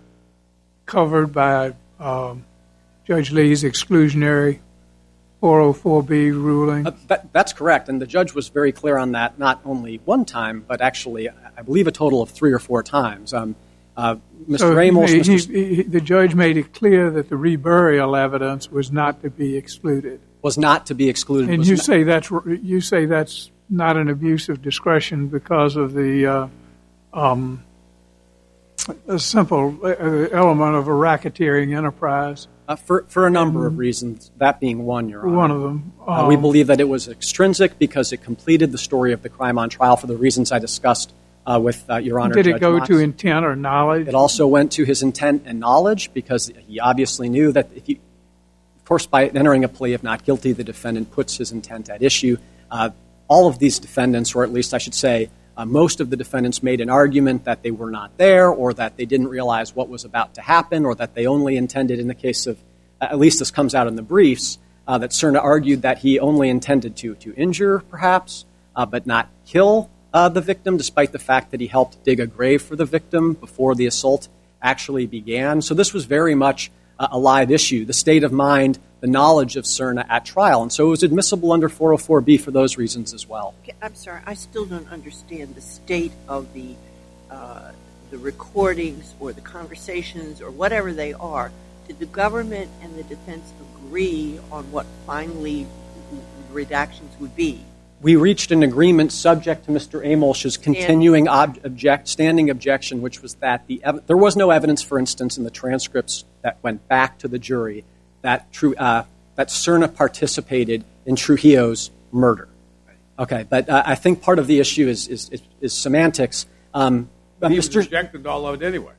covered by um, Judge Lee's exclusionary four oh four B ruling? Uh, that, that's correct, and the judge was very clear on that, not only one time, but actually, I believe, a total of three or four times. Um, uh, Mister So Amolsch... he, Mister he, he, the judge made it clear that the reburial evidence was not to be excluded. Was not to be excluded. And was you not, say that's you say that's not an abuse of discretion because of the uh, um, a simple uh, element of a racketeering enterprise? Uh, for, for a number of reasons, that being one, Your Honor. One of them. Um, uh, we believe that it was extrinsic because it completed the story of the crime on trial for the reasons I discussed uh, with uh, Your Honor. Did Judge it go Motz. to intent or knowledge? It also went to his intent and knowledge because he obviously knew that if you, of course, by entering a plea of not guilty, the defendant puts his intent at issue. Uh, all of these defendants, or at least I should say, uh, most of the defendants made an argument that they were not there or that they didn't realize what was about to happen or that they only intended, in the case of, uh, at least this comes out in the briefs, uh, that Cerna argued that he only intended to, to injure, perhaps, uh, but not kill uh, the victim, despite the fact that he helped dig a grave for the victim before the assault actually began. So this was very much uh, a live issue, the state of mind, the knowledge of Cerna at trial. And so it was admissible under four oh four B for those reasons as well. Okay, I'm sorry, I still don't understand the state of the uh, the recordings or the conversations or whatever they are. Did the government and the defense agree on what finally redactions would be? We reached an agreement subject to Mister Amolsch's continuing ob- object, standing objection, which was that the ev- there was no evidence, for instance, in the transcripts that went back to the jury that Tru- uh, that Cerna participated in Trujillo's murder. Okay, but uh, I think part of the issue is is, is, is semantics. Um, But he Mister objected to all of it anyway.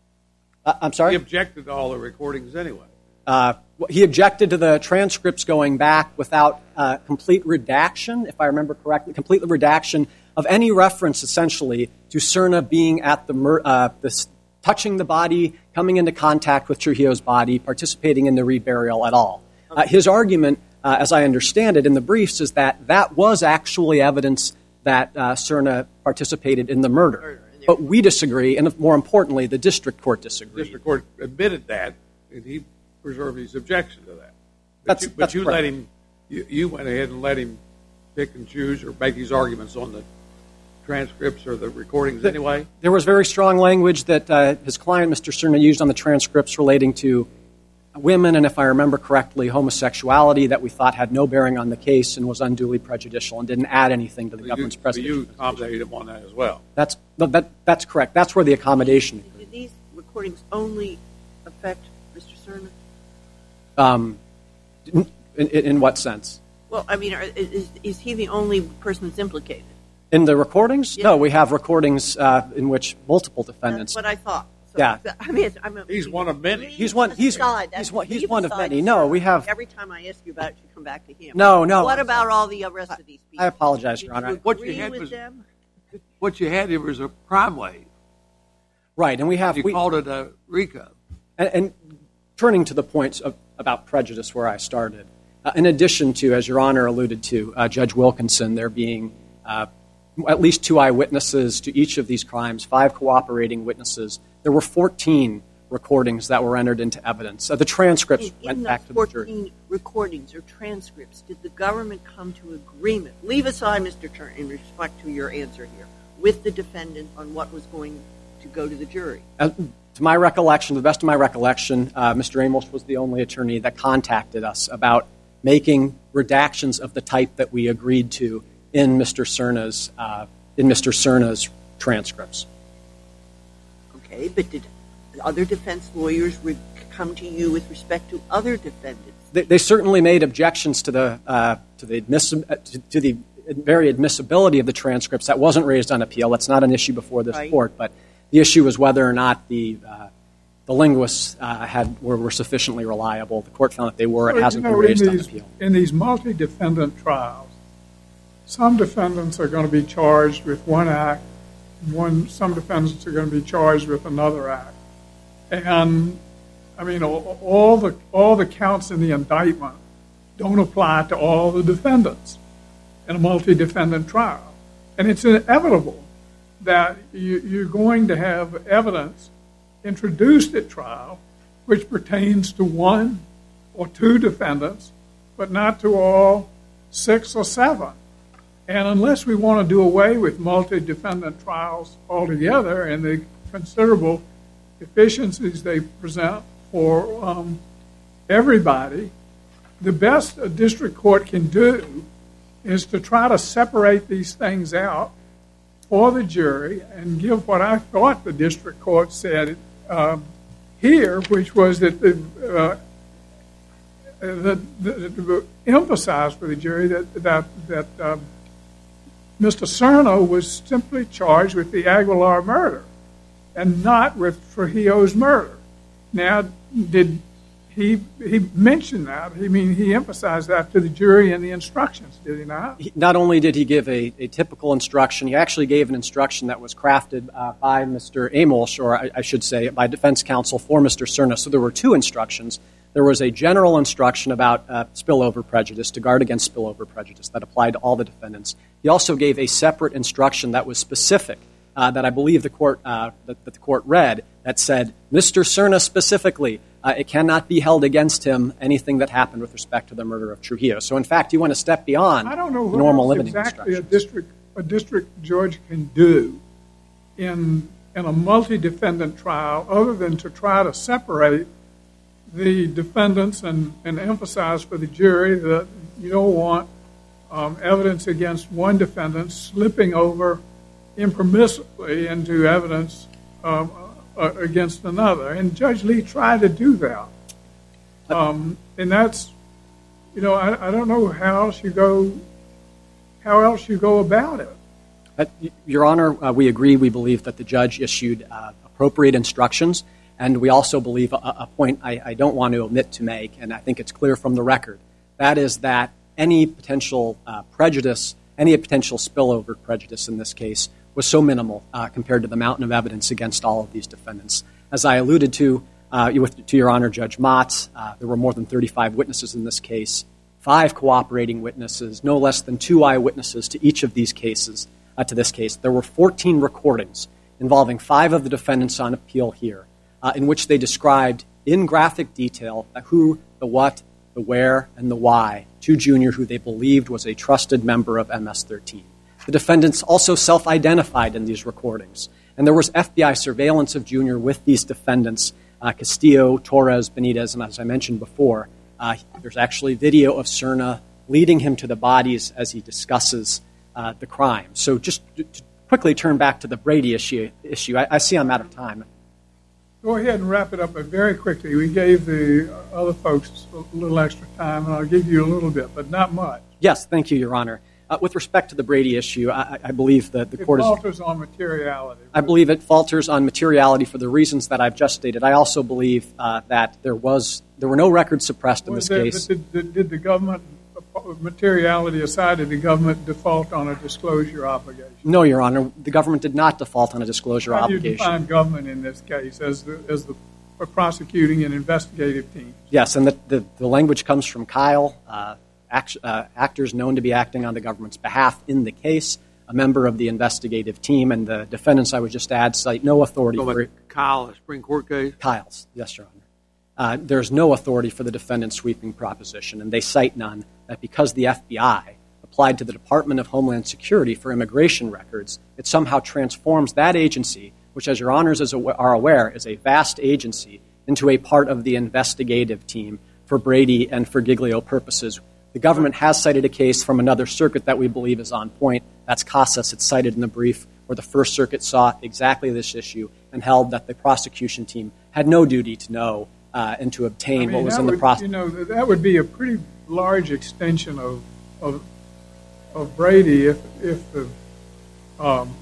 Uh, I'm sorry? He objected to all the recordings anyway. Uh, he objected to the transcripts going back without uh, complete redaction, if I remember correctly, complete redaction of any reference, essentially, to Cerna being at the, mur- uh, the touching the body, coming into contact with Trujillo's body, participating in the reburial at all. Uh, his argument, uh, as I understand it in the briefs, is that that was actually evidence that uh, Cerna participated in the murder. But we disagree, and more importantly, the district court disagreed. The district court admitted that, and he preserved his objection to that. But That's, you, but that's you correct. let him, you, you went ahead and let him pick and choose or make his arguments on the transcripts or the recordings anyway? There was very strong language that uh, his client, Mister Cerna, used on the transcripts relating to women, and if I remember correctly, homosexuality that we thought had no bearing on the case and was unduly prejudicial and didn't add anything to the So government's you, so presentation. you accommodated him on that as well. That's, that, that's correct. That's where the accommodation occurred. Did these recordings only affect Mister Cerna? Um, in, in, in what sense? Well, I mean, are, is, is he the only person that's implicated? In the recordings? Yeah. No, we have recordings uh, in which multiple defendants. That's what I thought. So, Yeah. I mean, I'm a, He's one of many. He's one- he's- aside, he's that's- one- he's leave one of aside many. No, we have- Every time I ask you about it, you come back to him. No, no. What about all the rest of these people? I apologize, Did Your Honor. you What you agree had with was- them? What you had here was a crime wave. Right, and we have... You we, called it a RICO. And, and turning to the points of, about prejudice where I started, uh, in addition to, as Your Honor alluded to, uh, Judge Wilkinson, there being uh, at least two eyewitnesses to each of these crimes, five cooperating witnesses, there were fourteen recordings that were entered into evidence. Uh, the transcripts In, went in back those to the jury. fourteen recordings or transcripts, did the government come to agreement? Leave aside, Mister Turner, in respect to your answer here, with the defendant on what was going to go to the jury. Uh, to my recollection, to the best of my recollection, uh, Mister Amos was the only attorney that contacted us about making redactions of the type that we agreed to in Mister Cerna's uh, in Mister Cerna's transcripts. Okay, but did other defense lawyers re- come to you with respect to other defendants? They, they certainly made objections to the uh, to the admissi- uh, to, to the very admissibility of the transcripts. That wasn't raised on appeal. That's not an issue before this Right. court. But the issue was whether or not the uh, the linguists uh, had were, were sufficiently reliable. The court found that they were. It Well, hasn't you know, been raised in on these, appeal. In these multi-defendant trials, some defendants are going to be charged with one act, one some defendants are going to be charged with another act. And, I mean, all, all the all the counts in the indictment don't apply to all the defendants in a multi-defendant trial. And it's inevitable that you, you're going to have evidence introduced at trial which pertains to one or two defendants, but not to all six or seven. And unless we want to do away with multi-defendant trials altogether and the considerable efficiencies they present for um, everybody, the best a district court can do is to try to separate these things out for the jury and give what I thought the district court said um, here, which was that the, uh, that, that, that emphasized for the jury that that that um, Mister Serna was simply charged with the Aguilar murder and not with Trujillo's murder. Now, did he he mentioned that? I mean, he emphasized that to the jury in the instructions, did he not? He, not only did he give a, a typical instruction, he actually gave an instruction that was crafted uh, by Mister Amos, or I, I should say by defense counsel for Mister Serna. So there were two instructions. There was a general instruction about uh, spillover prejudice, to guard against spillover prejudice, that applied to all the defendants. He also gave a separate instruction that was specific, uh, that I believe the court uh, that, that the court read, that said, Mister Serna specifically, uh, it cannot be held against him anything that happened with respect to the murder of Trujillo. So, in fact, he went a step beyond I don't know the what normal else limiting exactly a instructions. district a district judge can do in in a multi-defendant trial other than to try to separate the defendants and, and emphasize for the jury that you don't want um, evidence against one defendant slipping over impermissibly into evidence um, uh, against another. And Judge Lee tried to do that. Um, and that's, you know, I, I don't know how else you go, how else you go about it. Uh, Your Honor, uh, we agree. We believe that the judge issued uh, appropriate instructions. And we also believe a, a point I, I don't want to omit to make, and I think it's clear from the record, that is that any potential uh, prejudice, any potential spillover prejudice in this case, was so minimal uh, compared to the mountain of evidence against all of these defendants. As I alluded to, uh, with, to Your Honor, Judge Motz, uh, there were more than thirty-five witnesses in this case, five cooperating witnesses, no less than two eyewitnesses to each of these cases, uh, to this case. There were fourteen recordings involving five of the defendants on appeal here, Uh, in which they described in graphic detail the who, the what, the where, and the why to Junior, who they believed was a trusted member of M S thirteen. The defendants also self-identified in these recordings. And there was F B I surveillance of Junior with these defendants, uh, Castillo, Torres, Benitez, and as I mentioned before, uh, there's actually video of Serna leading him to the bodies as he discusses uh, the crime. So just to quickly turn back to the Brady issue, issue I, I see I'm out of time. Go ahead and wrap it up, but very quickly. We gave the other folks a little extra time, and I'll give you a little bit, but not much. Yes, thank you, Your Honor. Uh, with respect to the Brady issue, I, I believe that the it court is... It falters on materiality. I believe it falters on materiality for the reasons that I've just stated. I also believe uh, that there was there were no records suppressed in Was this there, case. Did, did, did the government, materiality aside, did the government default on a disclosure obligation? No, Your Honor. The government did not default on a disclosure How do you obligation. define government in this case as the, as the prosecuting and investigative team? Yes, and the, the, the language comes from Kyle, uh, act, uh, actors known to be acting on the government's behalf in the case, a member of the investigative team, and the defendants, I would just add, cite no authority So for... Kyle, a Supreme Court case? Kyle's, yes, Your Honor. Uh, there's no authority for the defendant's sweeping proposition, and they cite none, that because the F B I applied to the Department of Homeland Security for immigration records, it somehow transforms that agency, which, as Your Honors are aware, is a vast agency, into a part of the investigative team for Brady and for Giglio purposes. The government has cited a case from another circuit that we believe is on point. That's Casas. It's cited in the brief, where the First Circuit saw exactly this issue and held that the prosecution team had no duty to know uh, and to obtain I mean, what was that in the would, process. You know, that would be a pretty large extension of of, of Brady if if the um,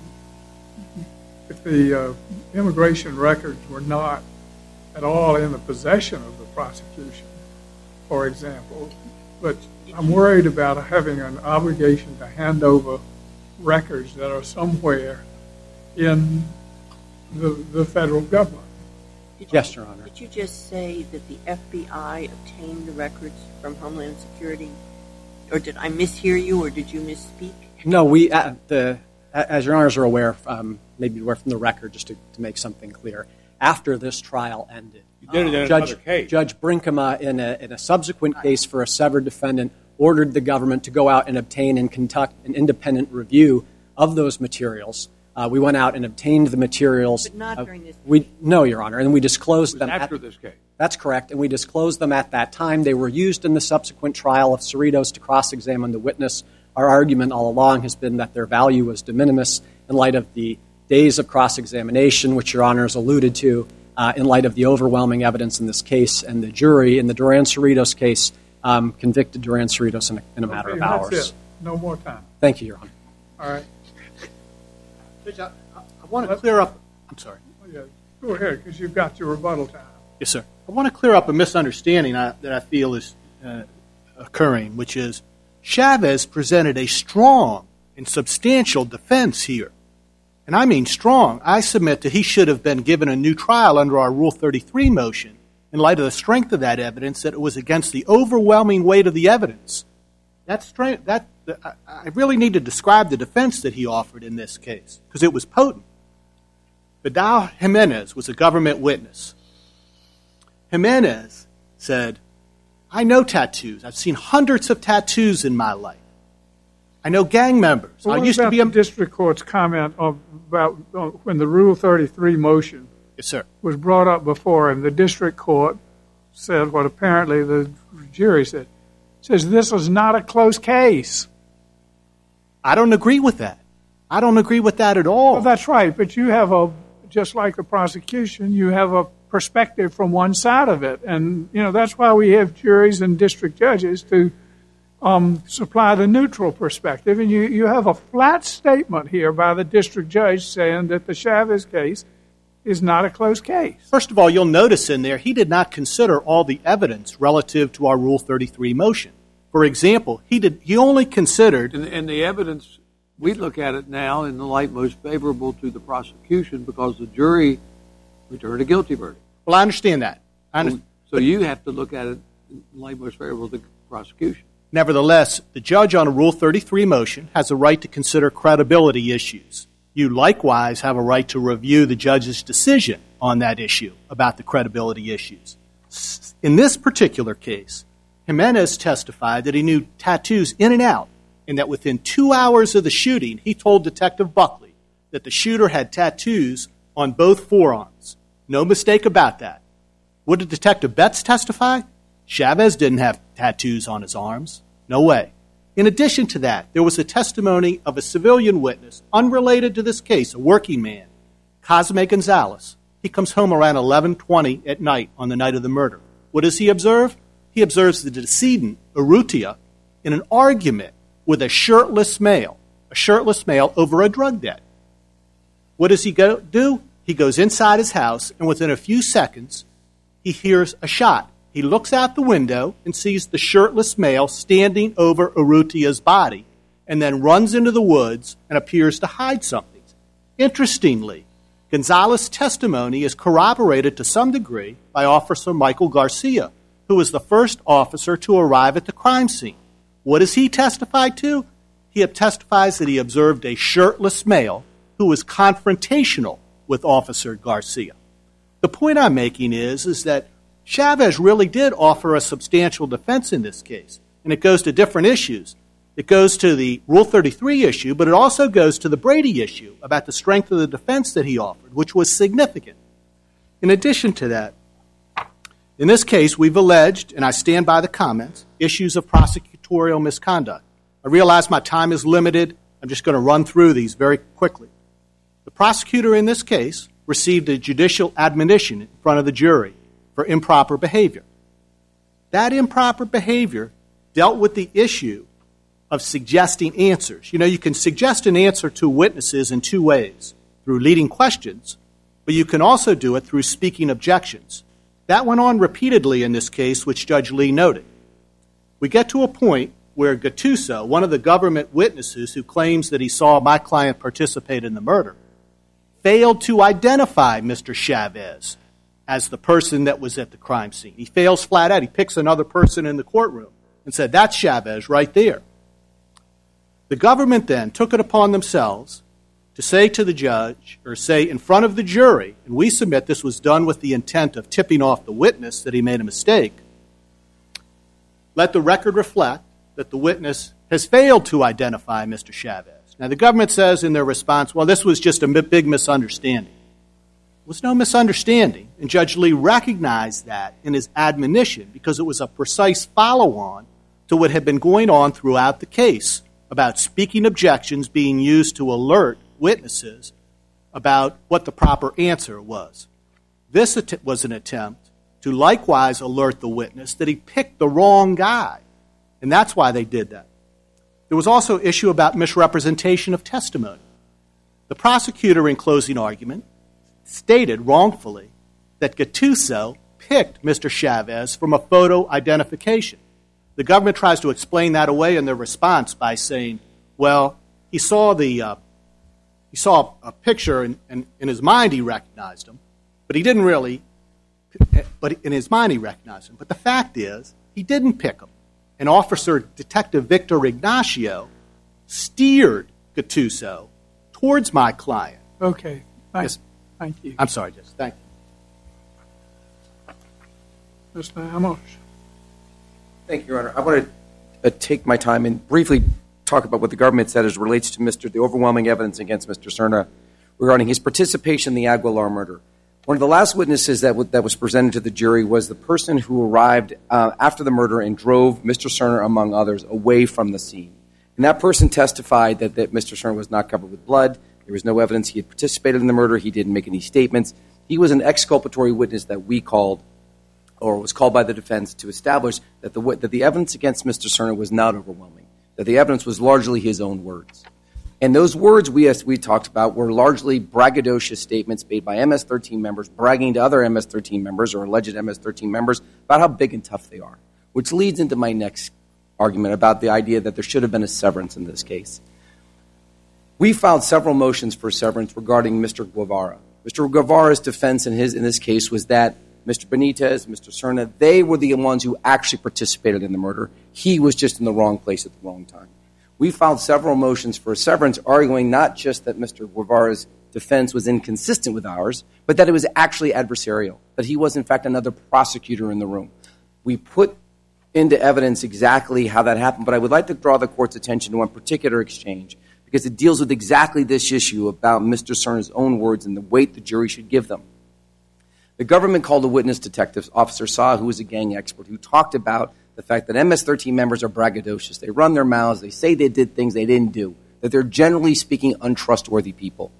if the uh, immigration records were not at all in the possession of the prosecution, for example. But I'm worried about having an obligation to hand over records that are somewhere in the the federal government. Did Yes, you, Your Honor. Did you just say that the F B I obtained the records from Homeland Security? Or did I mishear you, or did you misspeak? No, we, uh, the, as Your Honors are aware, um, maybe aware from the record, just to, to make something clear, after this trial ended, You did it in Judge, another case. Judge Brinkema, in a, in a subsequent case for a severed defendant, ordered the government to go out and obtain and conduct an independent review of those materials. Uh, we went out and obtained the materials. But not uh, during this we, case. No, Your Honor, and we disclosed It was them after at, this case. That's correct, and we disclosed them at that time. They were used in the subsequent trial of Cerritos to cross-examine the witness. Our argument all along has been that their value was de minimis in light of the days of cross-examination, which Your Honors alluded to, uh, in light of the overwhelming evidence in this case, and the jury in the Duran-Cerritos case um, convicted Duran-Cerritos in a, in a matter Okay, of hours. that's it. No more time. Thank you, Your Honor. All right. Judge, I, I want to clear up. I'm sorry. Oh, yeah. Go ahead, because you've got your rebuttal time. Yes, sir. I want to clear up a misunderstanding I, that I feel is uh, occurring, which is Chavez presented a strong and substantial defense here. And I mean strong. I submit that he should have been given a new trial under our Rule thirty-three motion in light of the strength of that evidence, that it was against the overwhelming weight of the evidence. That strength, that I, I really need to describe the defense that he offered in this case, because it was potent. Vidal Jimenez was a government witness. Jimenez said, I know tattoos. I've seen hundreds of tattoos in my life. I know gang members. What I used to be a a district court's comment of, about uh, when the Rule thirty-three motion Yes, sir. was brought up before him. The district court said what apparently the jury said. Says this is not a close case. I don't agree with that. I don't agree with that at all. Well, that's right, but you have a, just like the prosecution, you have a perspective from one side of it. And, you know, that's why we have juries and district judges to um, supply the neutral perspective. And you, you have a flat statement here by the district judge saying that the Chavez case is not a close case. First of all, you'll notice in there he did not consider all the evidence relative to our Rule thirty-three motion. For example, he did he only considered... And, and the evidence, we look at it now in the light most favorable to the prosecution because the jury returned a guilty verdict. Well, I understand that. I understand. So, so you have to look at it in the light most favorable to the prosecution. Nevertheless, the judge on a Rule thirty-three motion has a right to consider credibility issues. You likewise have a right to review the judge's decision on that issue about the credibility issues. In this particular case, Jimenez testified that he knew tattoos in and out, and that within two hours of the shooting, he told Detective Buckley that the shooter had tattoos on both forearms. No mistake about that. What did Detective Betts testify? Chavez didn't have tattoos on his arms. No way. In addition to that, there was a testimony of a civilian witness unrelated to this case, a working man, Cosme Gonzalez. He comes home around eleven twenty at night on the night of the murder. What does he observe? He observes the decedent, Urrutia, in an argument with a shirtless male, a shirtless male over a drug debt. What does he go do? He goes inside his house, and within a few seconds, he hears a shot. He looks out the window and sees the shirtless male standing over Urrutia's body, and then runs into the woods and appears to hide something. Interestingly, Gonzalez's testimony is corroborated to some degree by Officer Michael Garcia, who was the first officer to arrive at the crime scene. What does he testify to? He testifies that he observed a shirtless male who was confrontational with Officer Garcia. The point I'm making is, is that Chavez really did offer a substantial defense in this case, and it goes to different issues. It goes to the Rule thirty-three issue, but it also goes to the Brady issue about the strength of the defense that he offered, which was significant. In addition to that, in this case, we've alleged, and I stand by the comments, issues of prosecutorial misconduct. I realize my time is limited. I'm just going to run through these very quickly. The prosecutor in this case received a judicial admonition in front of the jury for improper behavior. That improper behavior dealt with the issue of suggesting answers. You know, you can suggest an answer to witnesses in two ways, through leading questions, but you can also do it through speaking objections. That went on repeatedly in this case, which Judge Lee noted. We get to a point where Gattuso, one of the government witnesses who claims that he saw my client participate in the murder, failed to identify Mister Chavez as the person that was at the crime scene. He fails flat out. He picks another person in the courtroom and said, that's Chavez right there. The government then took it upon themselves to say to the judge, or say in front of the jury, and we submit this was done with the intent of tipping off the witness that he made a mistake, let the record reflect that the witness has failed to identify Mister Chavez. Now, the government says in their response, well, this was just a big misunderstanding. It was no misunderstanding, and Judge Lee recognized that in his admonition because it was a precise follow-on to what had been going on throughout the case about speaking objections being used to alert witnesses about what the proper answer was. This att- was an attempt to likewise alert the witness that he picked the wrong guy, and that's why they did that. There was also an issue about misrepresentation of testimony. The prosecutor in closing argument stated wrongfully that Gattuso picked Mister Chavez from a photo identification. The government tries to explain that away in their response by saying, well, he saw the uh, he saw a picture and, and in his mind he recognized him, but he didn't really, but in his mind he recognized him. But the fact is, he didn't pick him. And Officer Detective Victor Ignacio steered Gattuso towards my client. Okay. Thank, Yes. thank you. I'm sorry, Judge. Thank you. Mister Amos. Thank you, Your Honor. I want to uh, take my time and briefly talk about what the government said as it relates to Mister the overwhelming evidence against Mister Serna regarding his participation in the Aguilar murder. One of the last witnesses that, w- that was presented to the jury was the person who arrived uh, after the murder and drove Mister Serna, among others, away from the scene. And that person testified that, that Mister Serna was not covered with blood. There was no evidence he had participated in the murder. He didn't make any statements. He was an exculpatory witness that we called, or was called by the defense, to establish that the, that the evidence against Mister Serna was not overwhelming, that the evidence was largely his own words. And those words we, as we talked about were largely braggadocious statements made by M S thirteen members bragging to other M S thirteen members or alleged M S thirteen members about how big and tough they are, which leads into my next argument about the idea that there should have been a severance in this case. We filed several motions for severance regarding Mister Guevara. Mister Guevara's defense in, his, in this case was that Mister Benitez, Mister Serna, they were the ones who actually participated in the murder. He was just in the wrong place at the wrong time. We filed several motions for severance, arguing not just that Mister Guevara's defense was inconsistent with ours, but that it was actually adversarial, that he was, in fact, another prosecutor in the room. We put into evidence exactly how that happened, but I would like to draw the court's attention to one particular exchange because it deals with exactly this issue about Mister Serna's own words and the weight the jury should give them. The government called a witness, Detective Officer Saw, who was a gang expert, who talked about the fact that M S thirteen members are braggadocious. They run their mouths. They say they did things they didn't do, that they're generally speaking untrustworthy people.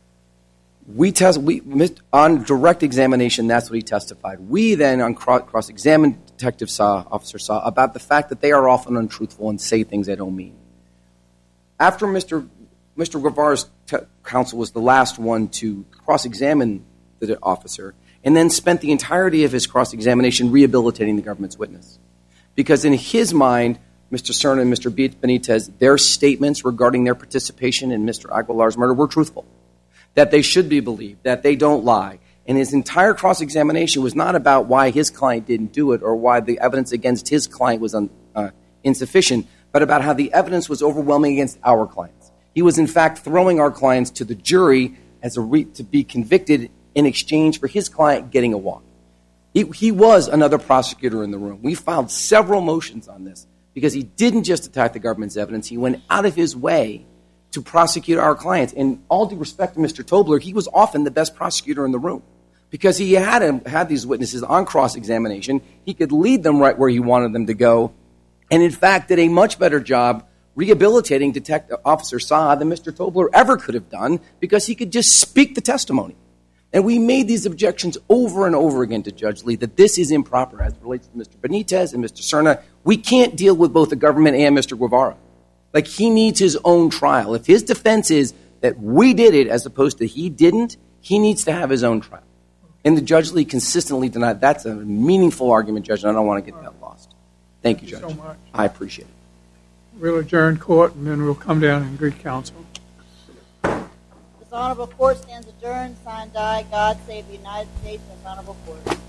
We test we on direct examination, that's what he testified. We then on cross-examined Detective Saw, Officer Saw, about the fact that they are often untruthful and say things they don't mean. After Mister Mister Guevara's te- counsel was the last one to cross-examine the officer, and then spent the entirety of his cross-examination rehabilitating the government's witness. Because in his mind, Mister Serna and Mister Benitez, their statements regarding their participation in Mister Aguilar's murder were truthful, that they should be believed, that they don't lie. And his entire cross-examination was not about why his client didn't do it or why the evidence against his client was un, uh, insufficient, but about how the evidence was overwhelming against our clients. He was, in fact, throwing our clients to the jury as a re- to be convicted in exchange for his client getting a walk. He, he was another prosecutor in the room. We filed several motions on this because he didn't just attack the government's evidence. He went out of his way to prosecute our clients. And all due respect to Mister Tobler, he was often the best prosecutor in the room because he had him, had these witnesses on cross-examination. He could lead them right where he wanted them to go, and in fact did a much better job rehabilitating Detective Officer Saad than Mister Tobler ever could have done because he could just speak the testimony. And we made these objections over and over again to Judge Lee that this is improper as it relates to Mister Benitez and Mister Serna. We can't deal with both the government and Mister Guevara. Like, he needs his own trial. If his defense is that we did it as opposed to he didn't, he needs to have his own trial. And the Judge Lee consistently denied. That's a meaningful argument, Judge, and I don't want to get that lost. Thank you, Judge. Thank you so much. I appreciate it. We'll adjourn court, and then we'll come down and greet counsel. This honorable court stands adjourned. Signed, die. God save the United States and this honorable court.